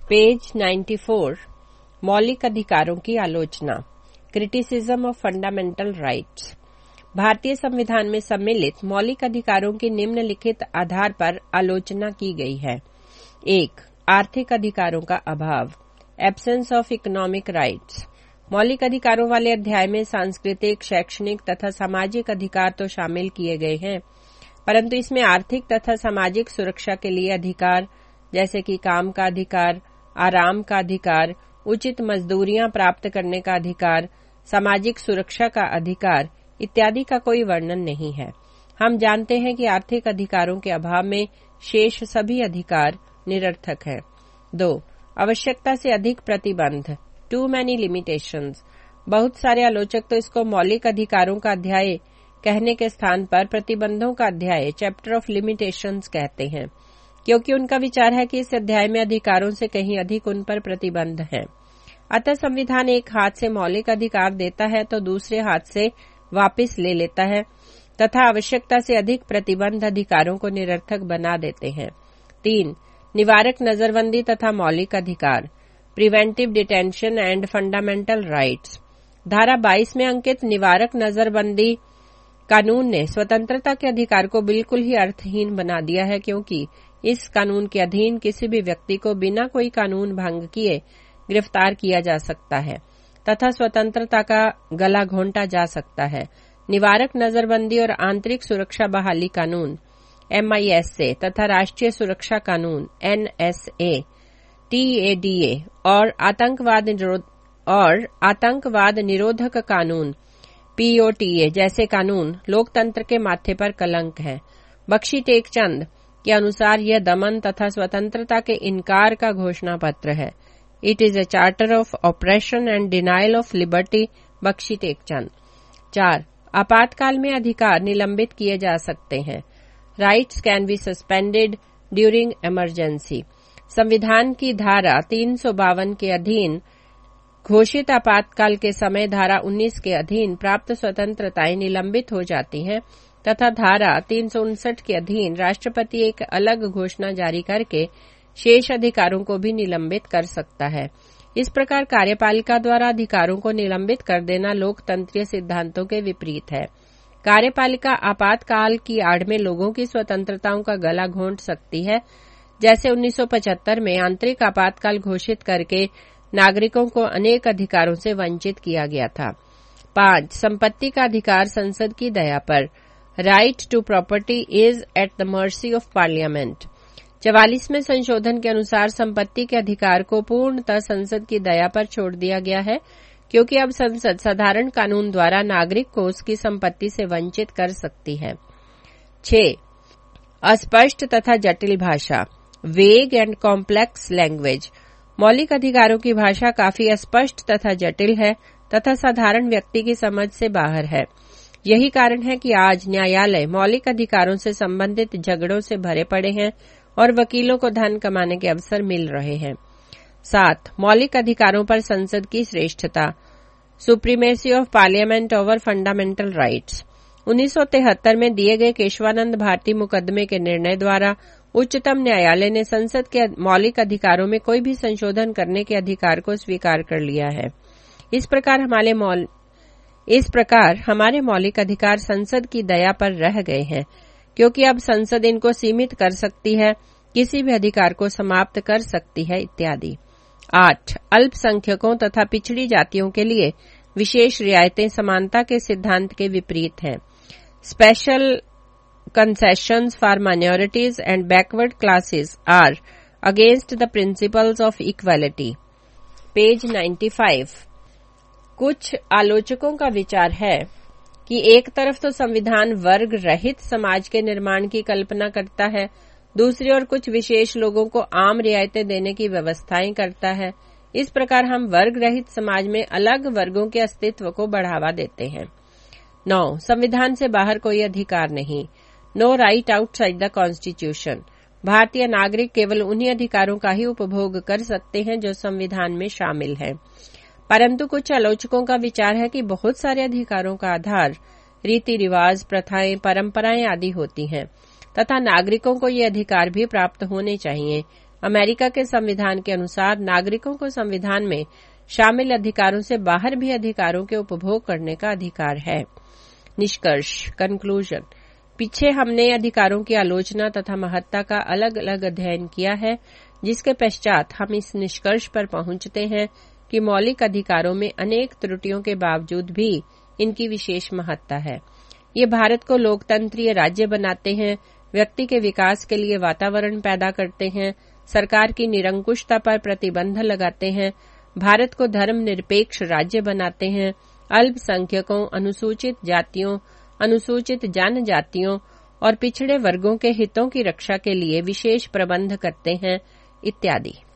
Page 94 मौलिक अधिकारों की आलोचना क्रिटिसिज्म ऑफ फंडामेंटल राइट्स। भारतीय संविधान में सम्मिलित मौलिक अधिकारों की निम्नलिखित आधार पर आलोचना की गई है। 1. आर्थिक अधिकारों का अभाव, एब्सेंस ऑफ इकोनॉमिक राइट्स। मौलिक अधिकारों वाले अध्याय में सांस्कृतिक, शैक्षणिक तथा सामाजिक अधिकार तो शामिल किए गए हैं, परंतु इसमें आर्थिक तथा सामाजिक सुरक्षा के लिए अधिकार जैसे कि काम का अधिकार, आराम का अधिकार, उचित मजदूरियां प्राप्त करने का अधिकार, सामाजिक सुरक्षा का अधिकार इत्यादि का कोई वर्णन नहीं है। हम जानते हैं कि आर्थिक अधिकारों के अभाव में शेष सभी अधिकार निरर्थक हैं। 2. आवश्यकता से अधिक प्रतिबंध, टू मैनी लिमिटेशंस। बहुत सारे आलोचक तो इसको मौलिक अधिकारों का अध्याय कहने के स्थान पर प्रतिबंधों का अध्याय, चैप्टर ऑफ लिमिटेशंस कहते हैं, क्योंकि उनका विचार है कि इस अध्याय में अधिकारों से कहीं अधिक उन पर प्रतिबंध हैं। अतः संविधान एक हाथ से मौलिक अधिकार देता है तो दूसरे हाथ से वापस ले लेता है तथा आवश्यकता से अधिक प्रतिबंध अधिकारों को निरर्थक बना देते हैं। 3. निवारक नजरबंदी तथा मौलिक अधिकार, preventive detention and fundamental rights. धारा 22 में अंकित निवारक नजरबंदी कानून ने स्वतंत्रता के अधिकार को बिल्कुल ही अर्थहीन बना दिया है, क्योंकि इस कानून के अधीन किसी भी व्यक्ति को बिना कोई कानून भंग किए गिरफ्तार किया जा सकता है तथा स्वतंत्रता का गला घोंटा जा सकता है। निवारक नजरबंदी और आंतरिक सुरक्षा बहाली कानून MISA तथा राष्ट्रीय सुरक्षा कानून NSA, TADA और आतंकवाद निरोधक कानून POTA जैसे कानून लोकतंत्र के माथे पर कलंक है। बख्शी टेकचंद के अनुसार यह दमन तथा स्वतंत्रता के इनकार का घोषणा पत्र है। It is a charter of operation and denial of liberty, Bakshi Tekchand. 4. आपातकाल में अधिकार निलंबित किए जा सकते हैं। Rights can be suspended during emergency. संविधान की धारा 352 के अधीन घोषित आपातकाल के समय धारा 19 के अधीन प्राप्त स्वतंत्रताएं निलंबित हो जाती हैं तथा धारा 359 के अधीन राष्ट्रपति एक अलग घोषणा जारी करके शेष अधिकारों को भी निलंबित कर सकता है। इस प्रकार कार्यपालिका द्वारा अधिकारों को निलंबित कर देना लोकतंत्रीय सिद्धांतों के विपरीत है। कार्यपालिका आपातकाल की आड़ में लोगों की स्वतंत्रताओं का गला घोंट सकती है, जैसे 1975 में आंतरिक आपातकाल घोषित करके नागरिकों को अनेक अधिकारों से वंचित किया गया था। 5. संपत्ति का अधिकार संसद की दया पर, right to property is at the mercy of parliament. 44वें संशोधन के अनुसार संपत्ति के अधिकार को पूर्णतः संसद की दया पर छोड़ दिया गया है, क्योंकि अब संसद साधारण कानून द्वारा नागरिक को उसकी संपत्ति से वंचित कर सकती है। 6. अस्पष्ट तथा जटिल भाषा, वेग एंड कॉम्प्लेक्स लैंग्वेज। मौलिक अधिकारों की भाषा काफी अस्पष्ट तथा जटिल है तथा साधारण व्यक्ति की समझ से बाहर है। यही कारण है कि आज न्यायालय मौलिक अधिकारों से संबंधित झगड़ों से भरे पड़े हैं और वकीलों को धन कमाने के अवसर मिल रहे हैं। 7. मौलिक अधिकारों पर संसद की श्रेष्ठता, supremacy of parliament over fundamental rights. 1973 में दिए गए केशवानंद भारती मुकदमे के निर्णय द्वारा उच्चतम न्यायालय ने संसद के मौलिक अधिकारों में कोई भी संशोधन करने के अधिकार को स्वीकार कर लिया है। इस प्रकार हमारे मौलिक अधिकार संसद की दया पर रह गए हैं, क्योंकि अब संसद इनको सीमित कर सकती है, किसी भी अधिकार को समाप्त कर सकती है इत्यादि। 8. अल्पसंख्यकों तथा पिछड़ी जातियों के लिए विशेष रियायतें समानता के सिद्धांत के विपरीत हैं। Special concessions for minorities and backward classes are against the principles of equality. Page 95। कुछ आलोचकों का विचार है कि एक तरफ तो संविधान वर्ग रहित समाज के निर्माण की कल्पना करता है, दूसरी ओर कुछ विशेष लोगों को आम रियायतें देने की व्यवस्थाएं करता है। इस प्रकार हम वर्ग रहित समाज में अलग वर्गों के अस्तित्व को बढ़ावा देते हैं। 9. संविधान से बाहर कोई अधिकार नहीं, no right outside the constitution. भारतीय नागरिक केवल उन्हीं अधिकारों का ही उपभोग कर सकते हैं जो संविधान में शामिल है। परंतु कुछ आलोचकों का विचार है कि बहुत सारे अधिकारों का आधार रीति रिवाज, प्रथाएं, परंपराएं आदि होती हैं तथा नागरिकों को ये अधिकार भी प्राप्त होने चाहिए, अमेरिका के संविधान के अनुसार नागरिकों को संविधान में शामिल अधिकारों से बाहर भी अधिकारों के उपभोग करने का अधिकार है। निष्कर्ष कंक्लूजन। पीछे हमने अधिकारों की आलोचना तथा महत्ता का अलग अलग अध्ययन किया है, जिसके पश्चात हम इस निष्कर्ष पर पहुंचते हैं कि मौलिक अधिकारों में अनेक त्रुटियों के बावजूद भी इनकी विशेष महत्ता है। ये भारत को लोकतंत्रीय राज्य बनाते हैं, व्यक्ति के विकास के लिए वातावरण पैदा करते हैं, सरकार की निरंकुशता पर प्रतिबंध लगाते हैं, भारत को धर्मनिरपेक्ष राज्य बनाते हैं, अल्पसंख्यकों, अनुसूचित जातियों, अनुसूचित जनजातियों और पिछड़े वर्गों के हितों की रक्षा के लिए विशेष प्रबंध करते हैं, इत्यादि।